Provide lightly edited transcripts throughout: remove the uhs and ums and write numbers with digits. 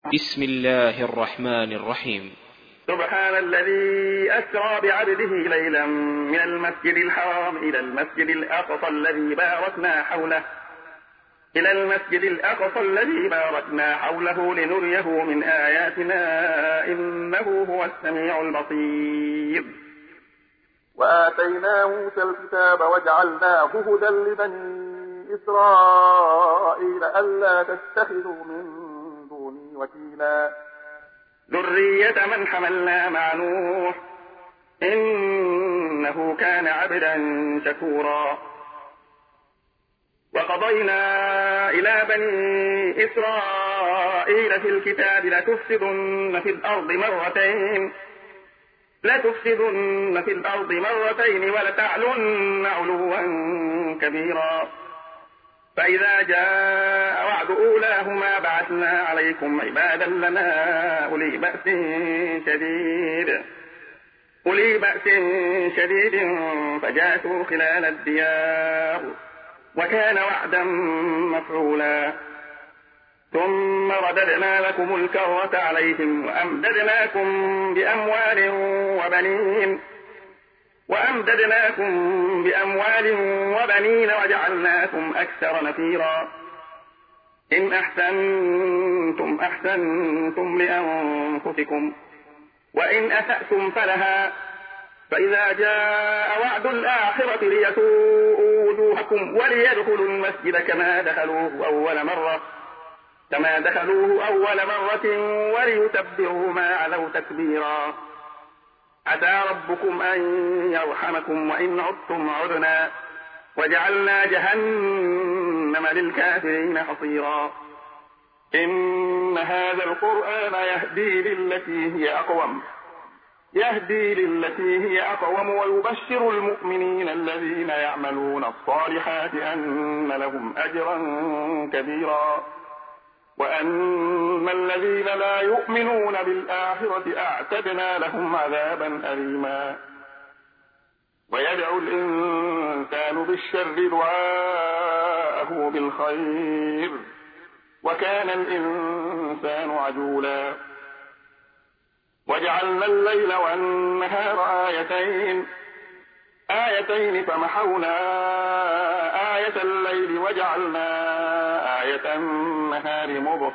بسم الله الرحمن الرحيم. سبحان الذي أسرى بعبده ليلا من المسجد الحرام إلى المسجد الأقصى الذي باركنا حوله لنريه من آياتنا إنه هو السميع البصير. وآتينا موسى الكتاب وجعلناه هدى لبني إسرائيل ألا تتخذوا من دوني وكيلا ذرية من حملنا مع نوح إنه كان عبدا شكورا. وقضينا إلى بني إسرائيل في الكتاب لتفسدن في الأرض مرتين ولتعلن علوا كبيرا. فإذا جاء وعد أولاهما بعثنا عليكم عبادا لنا أولي بأس شديد فجاسوا خلال الديار وكان وعدا مفعولا. ثم رددنا لكم الكرة عليهم وأمددناكم بأموال وبنين وجعلناكم أكثر نفيرا. إن أحسنتم لأنفسكم وإن أسأتم فلها. فإذا جاء وعد الآخرة ليسوءوا وجوهكم وليدخلوا المسجد كما دخلوه أول مرة وليتبروا ما علوا تتبيرا. عسى ربكم أن يرحمكم وإن عدتم عدنا وجعلنا جهنم للكافرين حصيرا. إن هذا القرآن يهدي للتي هي أقوم ويبشر المؤمنين الذين يعملون الصالحات أن لهم أجرا كبيرا. وأن الذين لا يؤمنون بالآخرة أعتدنا لهم عذابا أليما. ويدعو الإنسان بالشر دعاءه بالخير وكان الإنسان عجولا. وجعلنا الليل والنهار آيتين فمحونا آية الليل وجعلنا آية النهار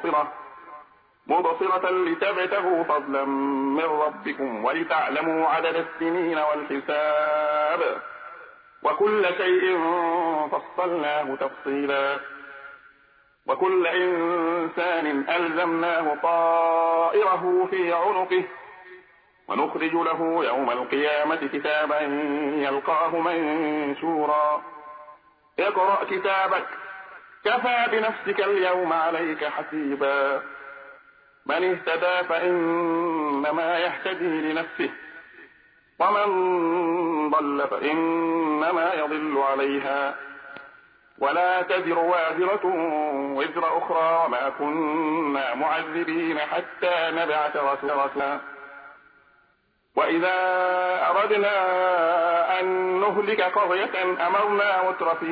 مبصرة لتبتغوا فضلا من ربكم ولتعلموا عدد السنين والحساب وكل شيء فصلناه تفصيلا. وكل إنسان ألزمناه طائره في عنقه ونخرج له يوم القيامة كتابا يلقاه منشورا. اقرأ كتابك كفى بنفسك اليوم عليك حسيبا. من اهتدى فإنما يهتدي لنفسه ومن ضل فإنما يضل عليها ولا تزر وازرة وزر أخرى وما كنا معذبين حتى نبعث رسولا. وإذا أردنا أن نهلك قرية أمرنا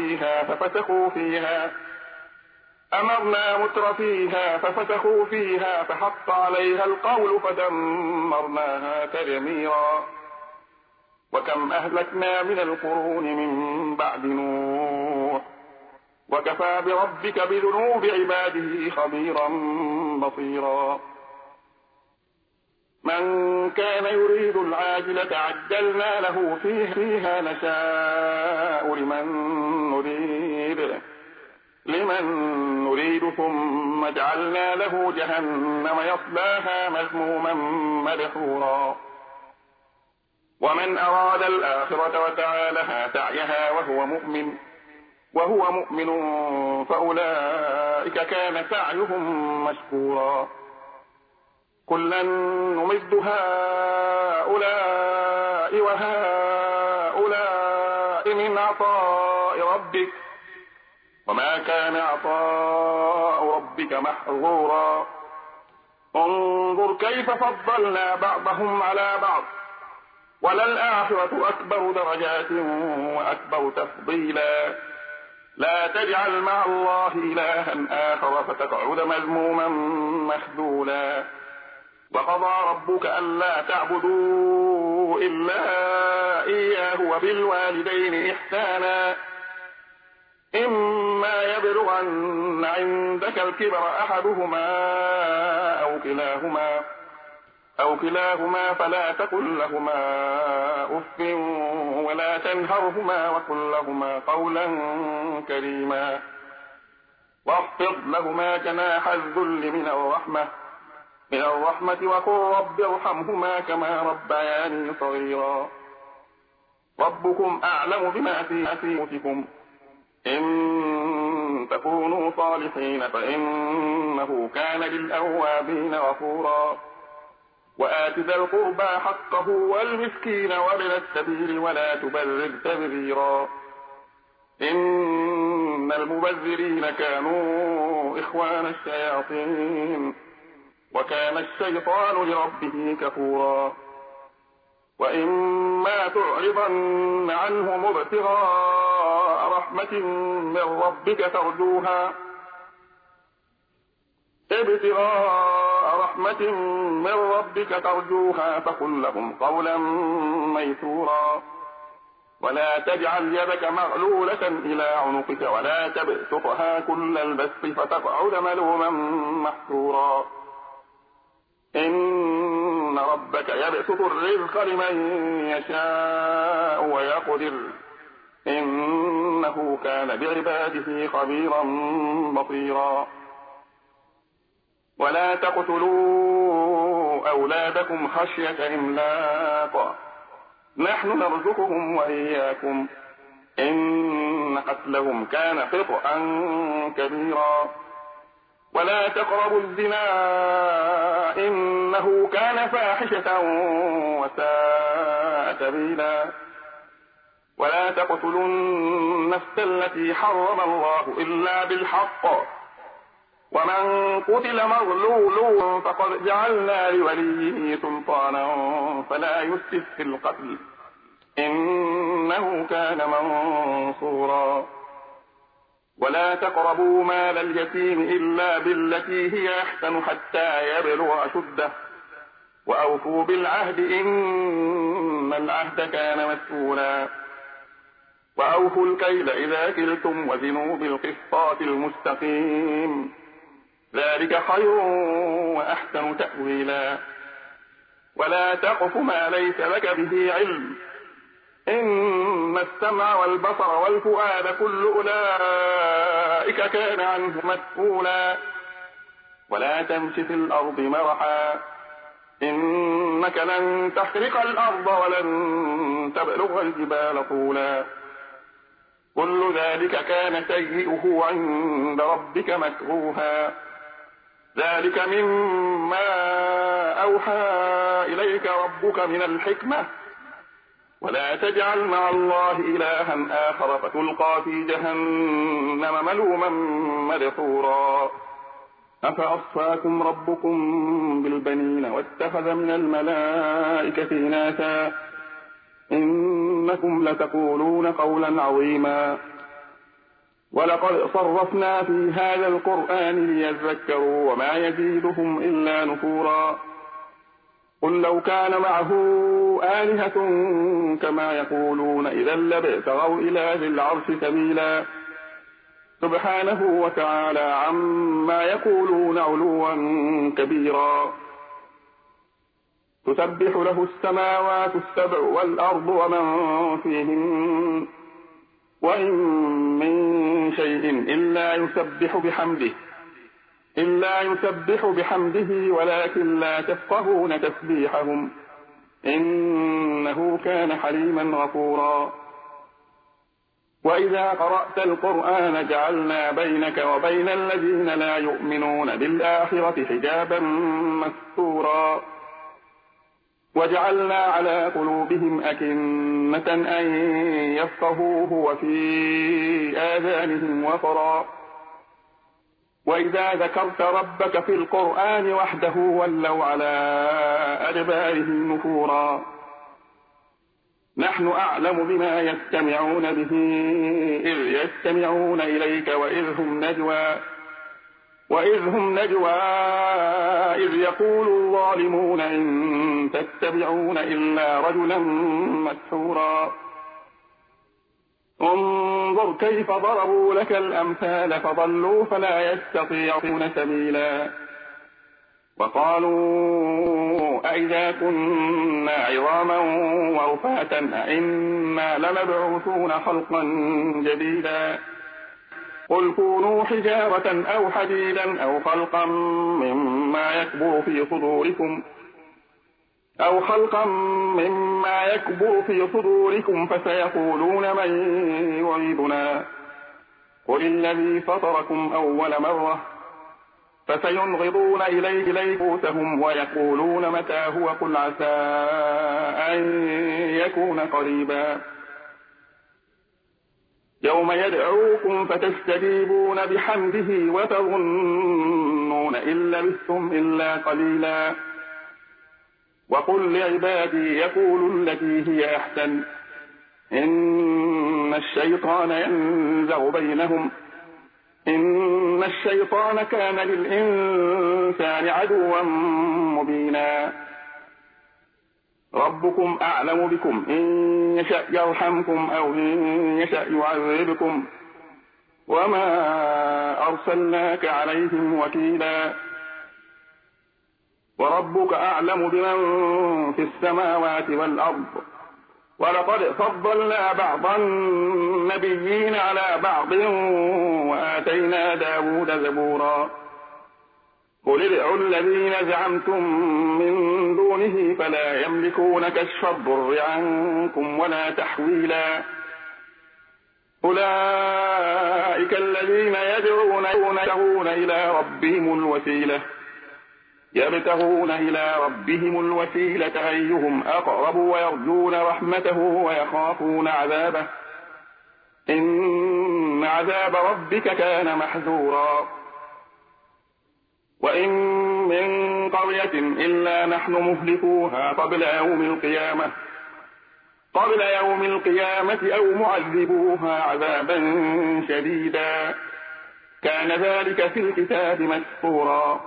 متر فيها ففسقوا فيها فحق عليها القول فدمرناها تدميرا. وكم أهلكنا من القرون من بعد نوح وكفى بربك بذنوب عباده خبيرا بصيرا. من كان يريد العاجلة عجلنا له فيها نشاء لمن نريد ثم جعلنا له جهنم يصلاها مذموما مدحورا. ومن أراد الآخرة وسعى لها سعيها وهو مؤمن فأولئك كان سعيهم مشكورا. كلا نمد هؤلاء وهؤلاء من عطاء ربك وما كان عطاء ربك محظورا. انظر كيف فضلنا بعضهم على بعض وللآخرة أكبر درجات وأكبر تفضيلا. لا تجعل مع الله إلها آخر فتقعد مذموما مخذولا. وقضى ربك ألا تعبدوا إلا إياه وبالوالدين إحسانا إما يبلغن عندك الكبر أحدهما أو كلاهما فلا تقل لهما أف ولا تنهرهما وقل لهما قولا كريما واخفض لهما جناح الذل من الرحمة وقل رب ارحمهما كما ربياني صغيرا. ربكم أعلم بما في أنفسكم إن تكونوا صالحين فإنه كان للأوابين غفورا. وآت ذا القربى حقه والمسكين وابن السبيل ولا تبذر تبذيرا إن المبذرين كانوا إخوان الشياطين وكان الشيطان لربه كفورا. وإما تعرضن عنهم ابتغاء رحمة من ربك ترجوها فقل لهم قولا ميسورا. ولا تجعل يدك مغلولة إلى عنقك ولا تبسطها كل البسط فتقعد ملوما محسورا. إن ربك يبسط الرزق لمن يشاء ويقدر إنه كان بعباده خبيرا بصيرا. ولا تقتلوا أولادكم خشية إملاق نحن نرزقهم وإياكم إن قتلهم كان خطأ كبيرا. ولا تقربوا الزنا إنه كان فاحشة وساء سبيلا. ولا تقتلوا النفس التي حرم الله إلا بالحق ومن قتل مظلوم فقد جعلنا لوليه سلطانا فلا يسرف في القتل إنه كان منصورا. ولا تقربوا مال اليتيم إلا بالتي هي أحسن حتى يبلغ أشده وأوفوا بالعهد إن العهد كان مسؤولا. وأوفوا الكيل إذا كلتم وزنوا بالقسطاس المستقيم ذلك خير وأحسن تأويلا. ولا تقف ما ليس لك به علم إن السمع والبصر والفؤاد كل أولئك كان عنه مسؤولا. ولا تمش في الأرض مرحا إنك لن تخرق الأرض ولن تبلغ الجبال طولا. كل ذلك كان سيئه عند ربك مكروها. ذلك مما أوحى إليك ربك من الحكمة. ولا تجعل مع الله إلها آخر فتلقى في جهنم ملوما مدحورا. أفأصفاكم ربكم بالبنين واتخذ من الملائكة إناثا إنكم لتقولون قولا عظيما. ولقد صرفنا في هذا القرآن ليذكروا وما يزيدهم إلا نفورا. قل لو كان معه آلهة كما يقولون إذا لابتغوا إلى ذي العرش سبيلا. سبحانه وتعالى عما يقولون علوا كبيرا. تسبح له السماوات السبع والأرض ومن فيهن وإن من شيء إلا يسبح بحمده ولكن لا تفقهون تسبيحهم إنه كان حليما غفورا. وإذا قرأت القرآن جعلنا بينك وبين الذين لا يؤمنون بالآخرة حجابا مستورا. وجعلنا على قلوبهم أكنة أن يفقهوه وفي آذانهم وقرا. وإذا ذكرت ربك في القرآن وحده ولوا على أدبارهم نفورا. نحن أعلم بما يستمعون به إذ يستمعون إليك وإذ هم نجوى إذ يقول الظالمون إن تتبعون إلا رجلا مسحورا انظر كيف ضربوا لك الأمثال فضلوا فلا يستطيعون سبيلا وقالوا أئذا كنا عظاما ورفاتا أئنا لمبعوثون خلقا جديدا قل كونوا حجارة أو حديدا أو خلقا مما يكبر في صدوركم فسيقولون من يعيدنا قل الذي فطركم أول مرة فسينغضون إليه رؤوسهم ويقولون متى هو قل عسى أن يكون قريبا يوم يدعوكم فتستجيبون بحمده وتظنون إن لبثتم إلا قليلا وقل لعبادي يقولوا التي هي أحسن إن الشيطان ينزغ بينهم إن الشيطان كان للإنسان عدوا مبينا ربكم أعلم بكم إن يشأ يرحمكم أو إن يشأ يعذبكم وما أرسلناك عليهم وكيلا وربك أعلم بمن في السماوات والأرض ولقد فضلنا بعض النبيين على بعض وآتينا داود زبورا قل ادعوا الذين زعمتم من دونه فلا يملكون كشف الضر عنكم ولا تحويلا أولئك الذين يبتغون إلى ربهم الوسيلة أيهم أقرب ويرجون رحمته ويخافون عذابه إن عذاب ربك كان محذورا وإن من قرية إلا نحن مهلكوها قبل يوم القيامة أو معذبوها عذابا شديدا كان ذلك في الكتاب مسطورا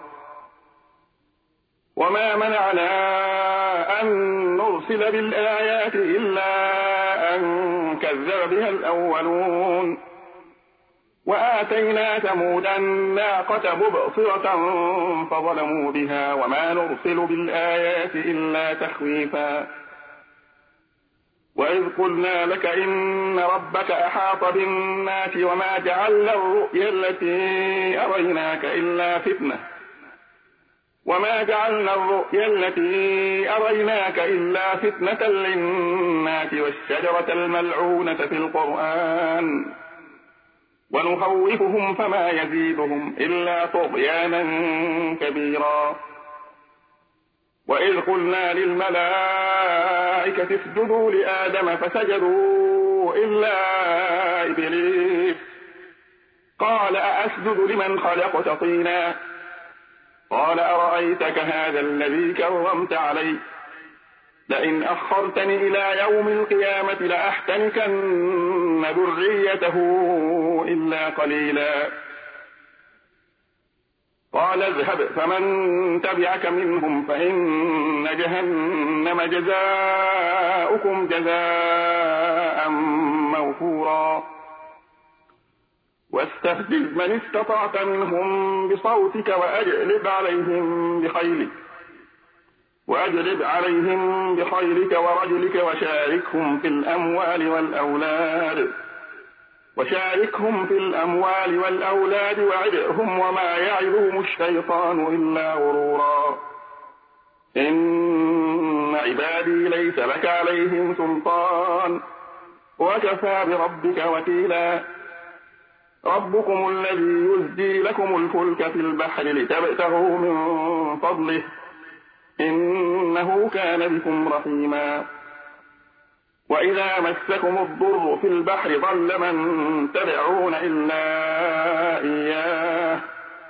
وما منعنا أن نرسل بالآيات إلا أن كذب بها الأولون وآتينا ثمود الناقة مبصرة فظلموا بها وما نرسل بالآيات إلا تخويفا وإذ قلنا لك إن ربك أحاط بالناس وما جعلنا الرؤيا التي أريناك إلا فتنة للناس والشجرة الملعونة في القرآن ونخوفهم فما يزيدهم إلا طغيانا كبيرا وإذ قلنا للملائكة اسجدوا لآدم فسجدوا إلا إبليس قال أأسجد لمن خلقت طينا قال أرأيتك هذا الذي كرمت علي لئن أخرتني إلى يوم القيامة لأحتنكن ذريته إلا قليلا قال اذهب فمن تبعك منهم فإن جهنم جزاؤكم جزاء موفورا واستفزز من استطعت منهم بصوتك وأجلب عليهم بخيلك ورجلك وشاركهم في الأموال والأولاد وعدهم وما يعظهم الشيطان إلا غرورا إن عبادي ليس لك عليهم سلطان وكفى بربك وكيلا ربكم الذي يزجي لكم الفلك في البحر لتبتغوا من فضله إنه كان بكم رحيما وإذا مسكم الضر في البحر ضل من تدعون إلا إياه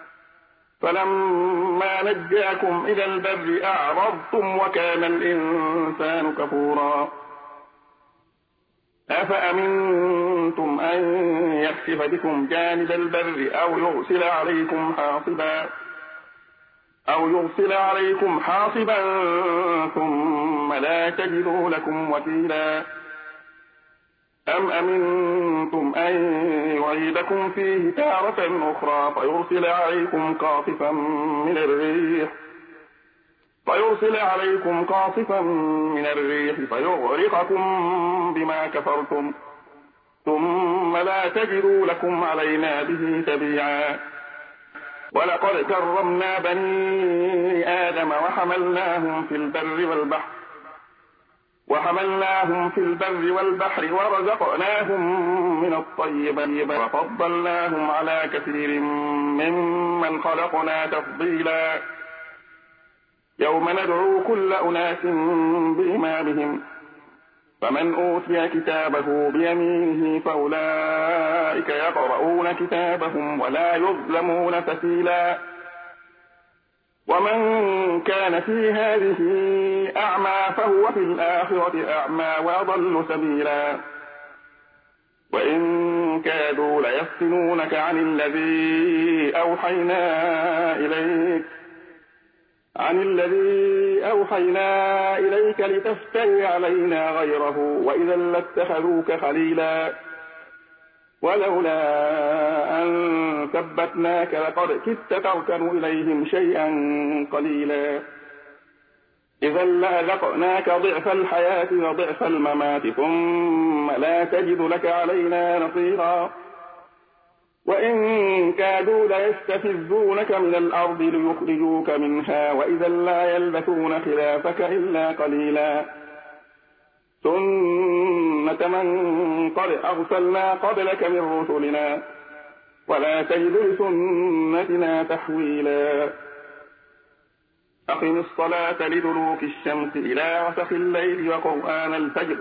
فلما نجاكم إلى البر أعرضتم وكان الإنسان كفورا أفأمنتم أن يخسف بكم جانب البر أو يرسل عليكم حاصبا ثم لا تجدوا لكم وكيلا أم أمنتم أن يعيدكم فيه تارة أخرى فيرسل عليكم قاصفا من الريح فيغرقكم بما كفرتم ثم لا تجدوا لكم علينا به تبيعا ولقد كرمنا بني آدم وحملناهم في البر والبحر ورزقناهم من الطيبات وفضلناهم على كثير ممن خلقنا تفضيلا يوم ندعو كل أناس بإمامهم فمن أوتي كتابه بيمينه فأولئك يقرؤون كتابهم ولا يظلمون فتيلا ومن كان في هذه أعمى فهو في الآخرة أعمى وأضل سبيلا وإن كادوا ليفتنونك عن الذي أوحينا إليك لتفتري علينا غيره وإذا لاتخذوك خليلا ولولا أن ثبتناك لقد كدت تركن إليهم شيئا قليلا إذا لأذقناك ضعف الحياة وضعف الممات ثم لا تجد لك علينا نصيرا وإن كادوا ليستفزونك من الأرض ليخرجوك منها وإذا لا يلبثون خلافك إلا قليلا سنة من قد أرسلنا قبلك من رسلنا ولا تجد لسنتنا تحويلا أقم الصلاة لدلوك الشمس إلى غسق الليل وقرآن الفجر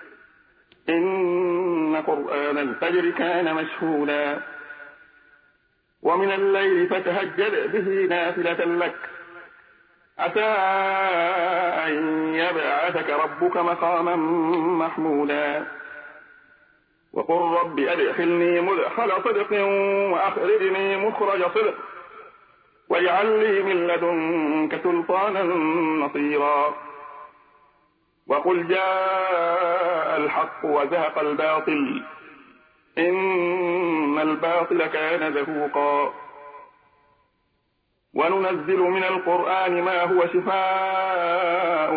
إن قرآن الفجر كان مشهودا ومن الليل فتهجد به نافلة لك عسى أن يبعثك ربك مقاما محمودا وقل رب أدخلني مدخل صدق وأخرجني مخرج صدق واجعل لي من لدنك سلطانا نصيرا وقل جاء الحق وزهق الباطل إن الباطل كان زهوقا وننزل من القرآن ما هو شفاء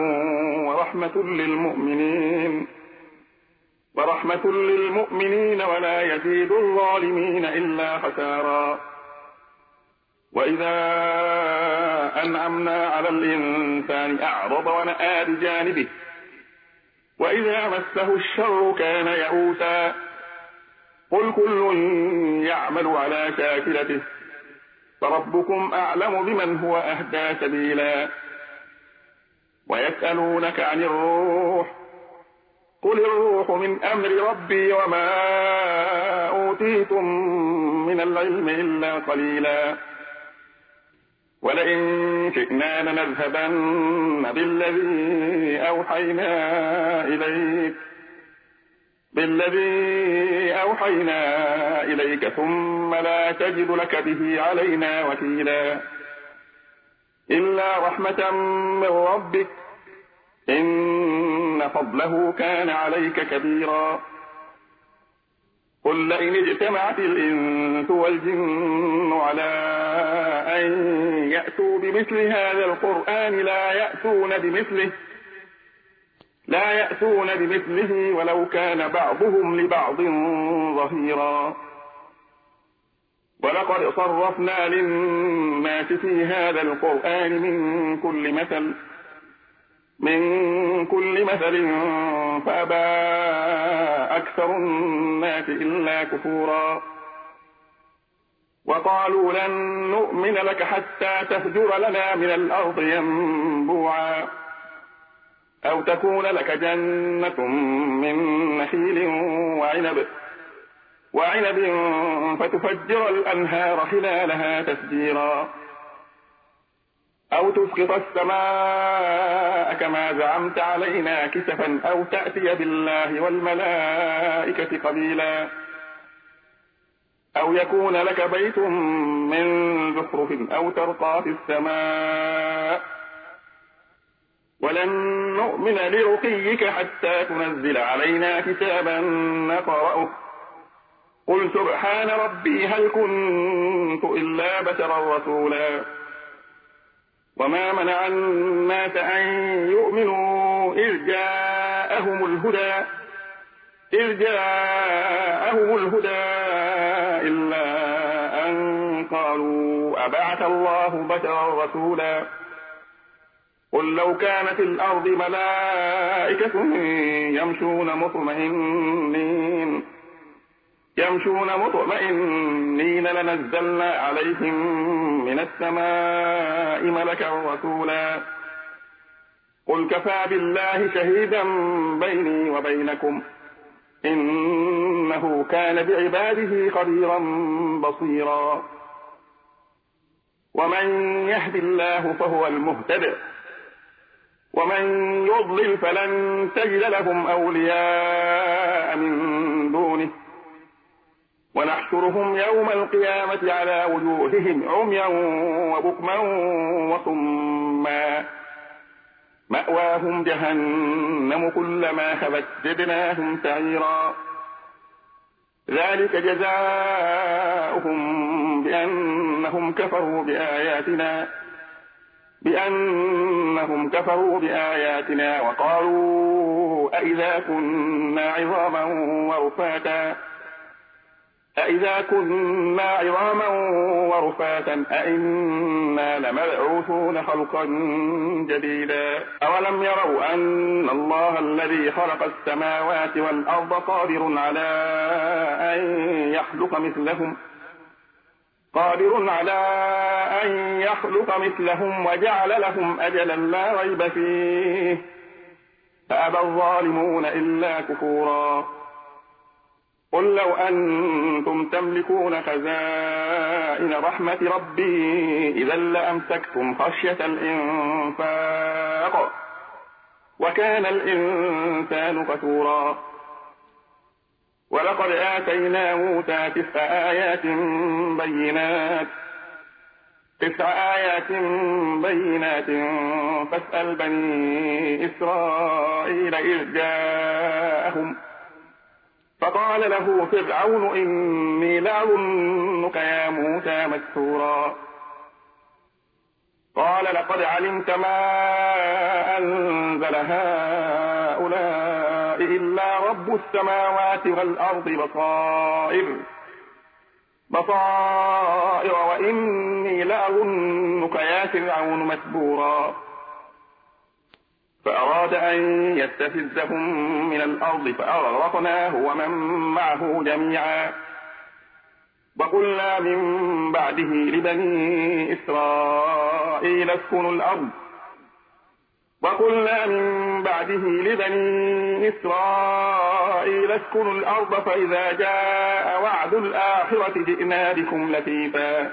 ورحمة للمؤمنين ولا يزيد الظالمين إلا خسارا وإذا أنعمنا على الإنسان أعرض ونأى بجانبه وإذا مسه الشر كان يئوسا قل كل يعمل على شاكلته فربكم أعلم بمن هو أهدى سبيلا ويسألونك عن الروح قل الروح من أمر ربي وما أوتيتم من العلم إلا قليلا ولئن شئنا لنذهبن بالذي أوحينا إليك ثم لا تجد لك به علينا وكيلا إلا رحمة من ربك إن فضله كان عليك كبيرا قل لئن اجتمعت الإنس والجن على أن يأتوا بمثل هذا القرآن لا يأتون بمثله ولو كان بعضهم لبعض ظهيرا ولقد صرفنا للناس في هذا القرآن من كل مثل فأبى أكثر الناس إلا كفورا وقالوا لن نؤمن لك حتى تفجر لنا من الأرض ينبوعا أو تكون لك جنة من نخيل وعنب فتفجر الأنهار خلالها تفجيرا أو تسقط السماء كما زعمت علينا كسفا أو تأتي بالله والملائكة قبيلا أو يكون لك بيت من زخرف أو ترقى في السماء ولن نؤمن لرقيك حتى تنزل علينا كتابا نقرأه قل سبحان ربي هل كنت إلا بشرا رسولا وما منع الناس أن يؤمنوا إذ جاءهم الهدى إلا أن قالوا أبعث الله بشرا رسولا قل لو كانت الأرض ملائكة يمشون مطمئنين لنزلنا عليهم من السماء ملكا رسولا قل كفى بالله شهيدا بيني وبينكم إنه كان بعباده خبيرا بصيرا ومن يهد الله فهو المهتد ومن يضلل فلن تجد لهم أولياء من دونه ونحشرهم يوم القيامة على وجوههم عميا وبكما وصما مأواهم جهنم كلما خبت زدناهم سعيرا ذلك جزاؤهم بأنهم كفروا بآياتنا وقالوا أئذا كنا عظاما ورفاتا أئنا لمبعوثون خلقا جديدا أولم يروا أن الله الذي خلق السماوات والأرض قادر على أن يخلق مثلهم وجعل لهم أجلا لا ريب فيه فأبى الظالمون إلا كفورا قل لو أنتم تملكون خزائن رحمة ربي إذا لأمسكتم خشية الإنفاق وكان الإنسان كفورا ولقد آتينا موسى 9 آيات بينات فاسأل بني إسرائيل إذ جاءهم فقال له فرعون إني لأظنك يا موسى مسحورا قال لقد علمت ما أنزل هؤلاء إلا رب السماوات والأرض بصائر وإني لأظنك يا فرعون مسحورا فأراد أن يستفزهم من الأرض فأغرقناه ومن معه جميعا وقلنا من بعده لبني إسرائيل اسكنوا الأرض فإذا جاء وعد الآخرة جئنا بكم لفيفا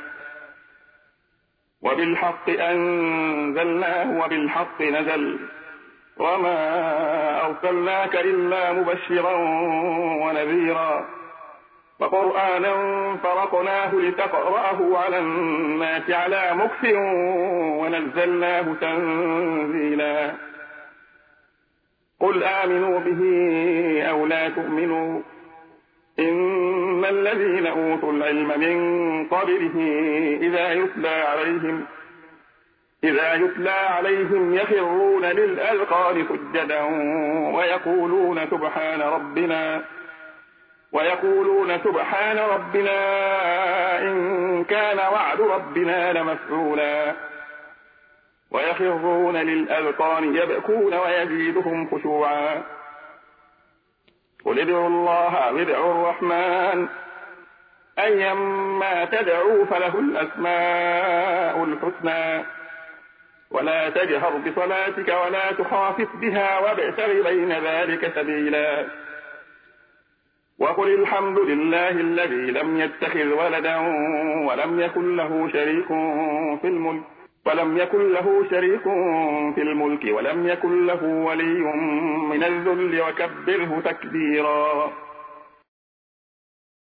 وبالحق أنزلناه وبالحق نزل وما أرسلناك إلا مبشرا ونذيرا وقرآنا فرقناه لتقرأه على الناس على مكث ونزلناه تنزيلا قل آمنوا به أو لا تؤمنوا إن الذين أوتوا العلم من قبله إذا يتلى عليهم يخرون للأذقان سجدا ويقولون سبحان ربنا إن كان وعد ربنا لمفعولا ويخرون للأذقان يبكون ويزيدهم خشوعا قل ادعوا الله أو ادعوا الرحمن أيما تدعوا فله الأسماء الحسنى ولا تجهر بصلاتك ولا تخافت بها وابتغ بين ذلك سبيلا وقل الحمد لله الذي لم يتخذ ولدا ولم يكن له شريك في الملك ولم يكن له شريك في الملك ولم يكن له ولي من الذل وكبره تكبيرا.